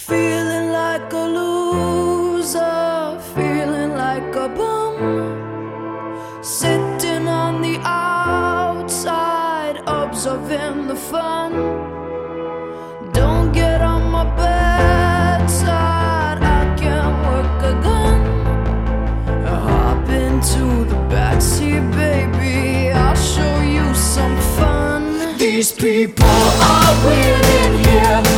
Feeling like a loser, feeling like a bum, sitting on the outside, observing the fun. Don't get on my bad side, I can't work a gun. Hop into the backseat, baby, I'll show you some fun. These people are weird in here.